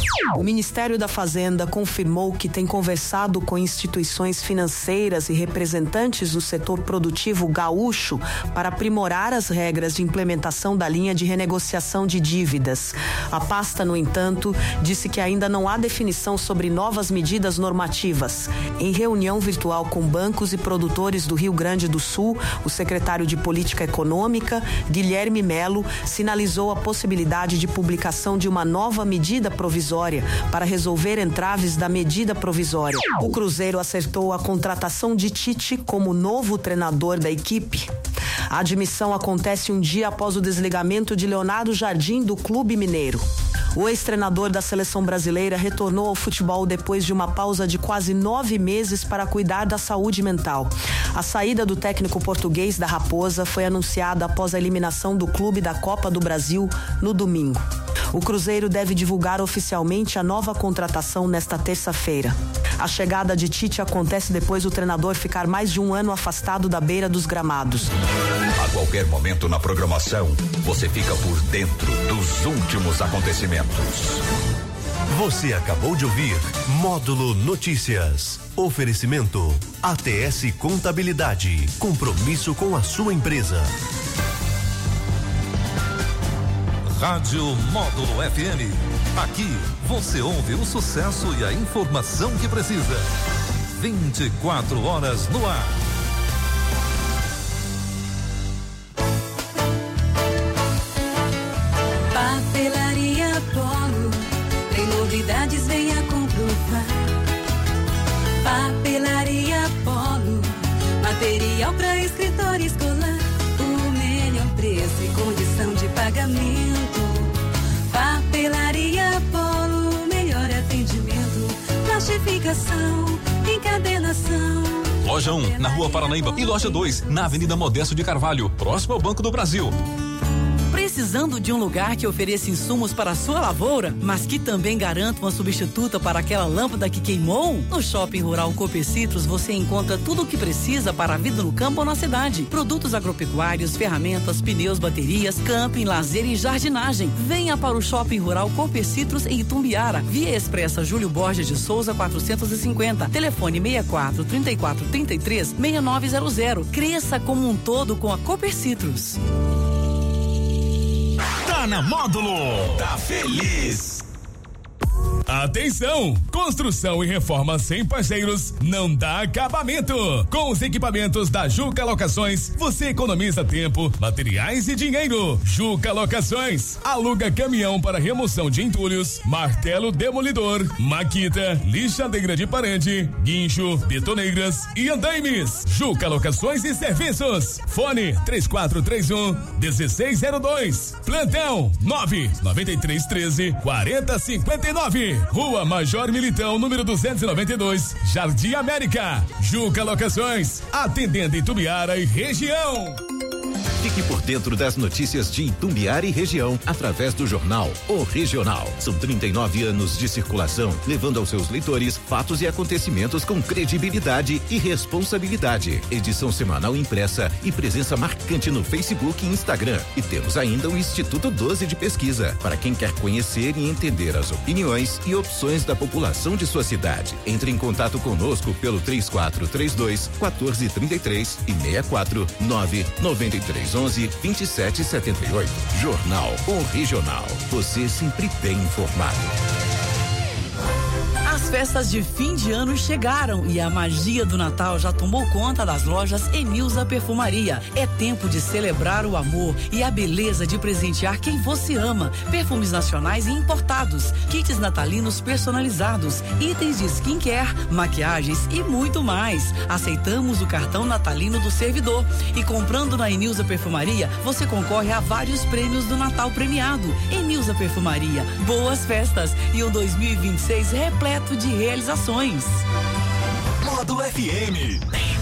O Ministério da Fazenda confirmou que tem conversado com instituições financeiras e representantes do setor produtivo gaúcho para aprimorar as regras de implementação da linha de renegociação de dívidas. A pasta, no entanto, disse que ainda não há definição sobre novas medidas normativas. Em reunião virtual com bancos e produtores do Rio Grande do Sul, o secretário de Política Econômica, Guilherme Melo, sinalizou a possibilidade de publicação de uma nova medida provisória para resolver entraves da medida provisória. O Cruzeiro acertou a contratação de Tite como novo treinador da equipe. A admissão acontece um dia após o desligamento de Leonardo Jardim do Clube Mineiro. O ex-treinador da seleção brasileira retornou ao futebol depois de uma pausa de quase nove meses para cuidar da saúde mental. A saída do técnico português da Raposa foi anunciada após a eliminação do clube da Copa do Brasil no domingo. O Cruzeiro deve divulgar oficialmente a nova contratação nesta terça-feira. A chegada de Tite acontece depois do treinador ficar mais de um ano afastado da beira dos gramados. A qualquer momento na programação, você fica por dentro dos últimos acontecimentos. Você acabou de ouvir Módulo Notícias. Oferecimento A T S Contabilidade. Compromisso com a sua empresa. Rádio Módulo F M. Aqui você ouve o sucesso e a informação que precisa. vinte e quatro horas no ar. Papelaria Polo, tem novidades, venha comprovar. Papelaria Polo, material para escritório escolar. O melhor preço e condição de pagamento. Papelaria Polo, melhor atendimento, plastificação, encadenação. Loja um, na Rua Paranaíba, e Loja dois, na Avenida Modesto de Carvalho, próximo ao Banco do Brasil. Precisando de um lugar que ofereça insumos para a sua lavoura, mas que também garanta uma substituta para aquela lâmpada que queimou? No Shopping Rural Coopercitros você encontra tudo o que precisa para a vida no campo ou na cidade. Produtos agropecuários, ferramentas, pneus, baterias, camping, lazer e jardinagem. Venha para o Shopping Rural Coopercitros em Itumbiara, Via Expressa Júlio Borges de Souza quatrocentos e cinquenta. Telefone sessenta e quatro, trinta e quatro, trinta e três, sessenta e nove zero zero. Cresça como um todo com a Coopercitros. Tá na Módulo. Tá feliz. Atenção! Construção e reforma sem parceiros não dá acabamento. Com os equipamentos da Juca Locações, você economiza tempo, materiais e dinheiro. Juca Locações aluga caminhão para remoção de entulhos, martelo demolidor, maquita, lixadeira de parede, guincho, betoneiras e andaimes. Juca Locações e Serviços. Fone três quatro três um, um seis zero dois. Plantão nove nove três um três, quatro zero cinco nove. Rua Major Militão, número duzentos e noventa e dois, Jardim América. Juca Locações, atendendo Itumbiara e região. Fique por dentro das notícias de Itumbiara e região através do jornal O Regional. São trinta e nove anos de circulação, levando aos seus leitores fatos e acontecimentos com credibilidade e responsabilidade. Edição semanal impressa e presença marcante no Facebook e Instagram. E temos ainda o Instituto doze de Pesquisa, para quem quer conhecer e entender as opiniões e opções da população de sua cidade. Entre em contato conosco pelo três quatro três dois, quatorze trinta e três e seis quatro nove nove três onze, vinte e sete setenta e oito. Jornal O Regional. Você sempre bem informado. As festas de fim de ano chegaram e a magia do Natal já tomou conta das lojas Enilza Perfumaria. É tempo de celebrar o amor e a beleza de presentear quem você ama. Perfumes nacionais e importados, kits natalinos personalizados, itens de skincare, maquiagens e muito mais. Aceitamos o cartão natalino do servidor e comprando na Enilza Perfumaria, você concorre a vários prêmios do Natal premiado. Enilza Perfumaria, boas festas e um dois mil e vinte e seis repleto de realizações. Módulo F M.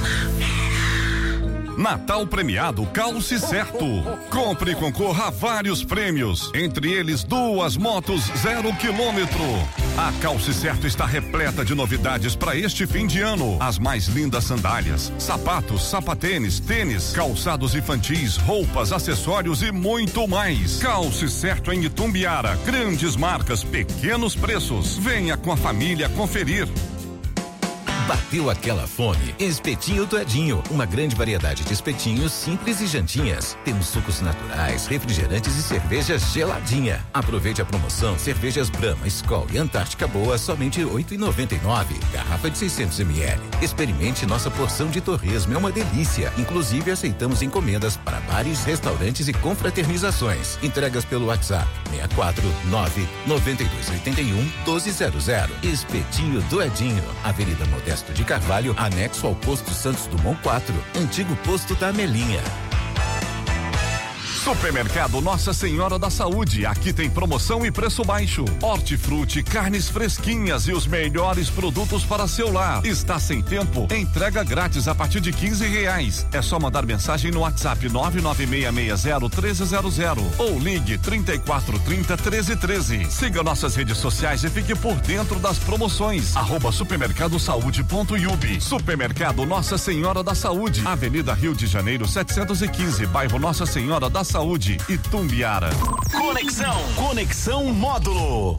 Natal premiado Calce Certo. Compre e concorra a vários prêmios, entre eles duas motos zero quilômetro. A Calce Certo está repleta de novidades para este fim de ano. As mais lindas sandálias, sapatos, sapatênis, tênis, calçados infantis, roupas, acessórios e muito mais. Calce Certo em Itumbiara. Grandes marcas, pequenos preços. Venha com a família conferir. Bateu aquela fome? Espetinho do Edinho, uma grande variedade de espetinhos simples e jantinhas. Temos sucos naturais, refrigerantes e cervejas geladinha. Aproveite a promoção: cervejas Brahma, Skol e Antártica Boa, somente oito e noventa e nove. Garrafa de seiscentos mililitros. Experimente nossa porção de torresmo, é uma delícia. Inclusive aceitamos encomendas para bares, restaurantes e confraternizações. Entregas pelo WhatsApp seis quatro nove, nove dois oito um, um dois zero zero. Espetinho do Edinho, Avenida Modesto de Carvalho, anexo ao posto Santos Dumont quatro, antigo posto da Amelinha. Supermercado Nossa Senhora da Saúde, aqui tem promoção e preço baixo. Hortifruti, carnes fresquinhas e os melhores produtos para seu lar. Está sem tempo? Entrega grátis a partir de quinze reais. É só mandar mensagem no WhatsApp nove nove seis seis zero, um três zero zero ou ligue trinta e quatro trinta, treze treze. Siga nossas redes sociais e fique por dentro das promoções. Arroba supermercado saúde ponto iub. Supermercado Nossa Senhora da Saúde, Avenida Rio de Janeiro setecentos e quinze, bairro Nossa Senhora da Saúde, Itumbiara. Conexão, Conexão Módulo.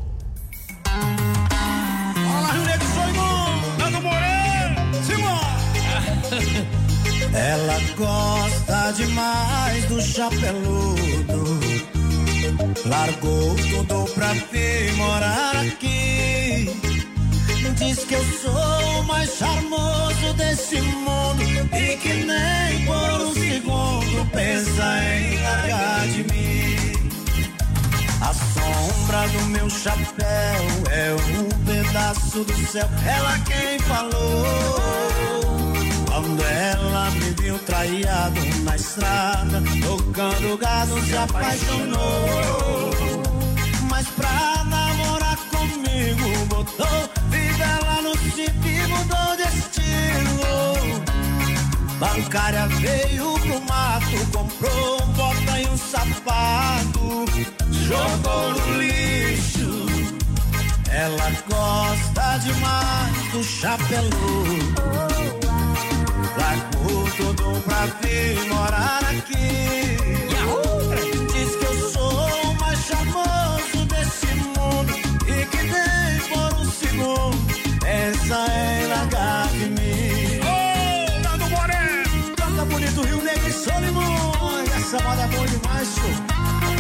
Olá, Rio Negro, sou irmão, Nando Moreira, Simão. Ela gosta demais do chapeludo, largou tudo pra vir morar aqui. Diz que eu sou o mais charmoso desse mundo e que nem por um segundo pensa em largar de mim. A sombra do meu chapéu é um pedaço do céu, ela quem falou. Quando ela me viu traído na estrada, tocando gado, se apaixonou. Mas pra namorar comigo botou fivela no chip e mudou de estilo. Bancária veio pro mato, comprou um bota e um sapato, jogou no lixo. Ela gosta demais do chapeludo, largou tudo pra vir morar aqui. Diz que eu sou o mais charmoso desse mundo e que nem por um segundo pensa em largar de mim. Ô, Nando Moreira! Canta bonito, Rio Negro e Solimões. Essa moda é boa demais, senhor.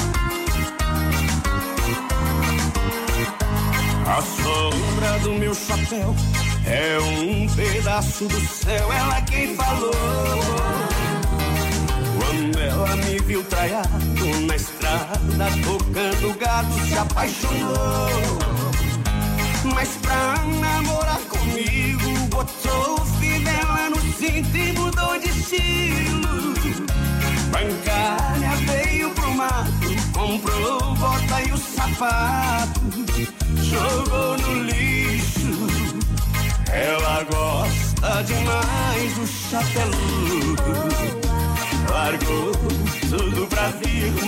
A sombra do meu chapéu é um pedaço do céu, ela é quem falou. Quando ela me viu traiado na estrada, tocando gado, se apaixonou. Mas pra namorar comigo, botou fivela no cinto e mudou de estilo. Bancária veio pro mato, comprou bota e o sapato, jogou no lixo. Ela gosta demais do chapeludo, largou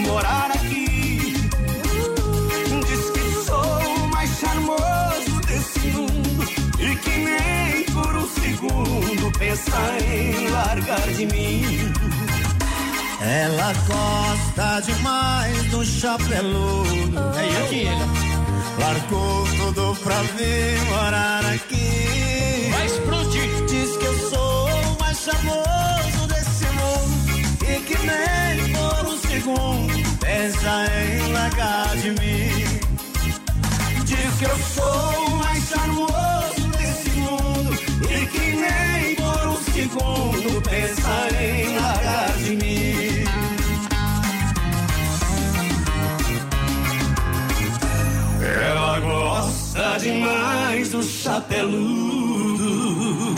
morar aqui. Diz que sou o mais charmoso desse mundo e que nem por um segundo pensa em largar de mim. Ela gosta demais do chapeludo. É eu que ele. Largou tudo pra vir morar aqui. Vai explodir. Diz que eu sou o mais charmoso desse mundo e que nem por um segundo pensa em largar de mim. Diz que eu sou o mais charmoso desse mundo e que nem por um segundo pensa em largar de mim. Ela gosta demais do chapeludo.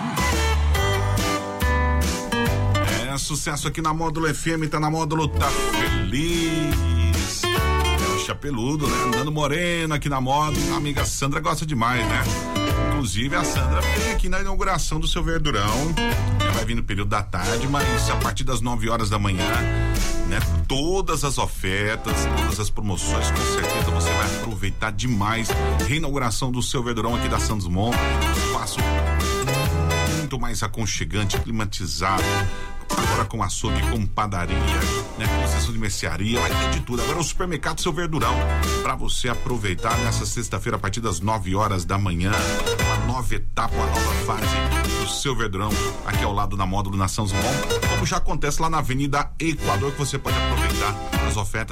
É sucesso aqui na Módulo F M, tá na Módulo, tá feliz. É o chapeludo, né? Andando moreno aqui na Módulo. A amiga Sandra gosta demais, né? Inclusive a Sandra vem aqui na inauguração do seu Verdurão. Vai vir no período da tarde, mas a partir das nove horas da manhã, né? Todas as ofertas, todas as promoções, com certeza você vai aproveitar demais. Reinauguração do seu Verdurão aqui da Santos Dumont. Espaço muito mais aconchegante, climatizado. Agora com açougue, com padaria, né? Com sessão de mercearia, vai ter de tudo. Agora o supermercado Seu Verdurão, pra você aproveitar nessa sexta-feira a partir das nove horas da manhã, uma nova etapa, uma nova fase do Seu Verdurão, aqui ao lado da Módulo na São Simão, como já acontece lá na Avenida Equador, que você pode aproveitar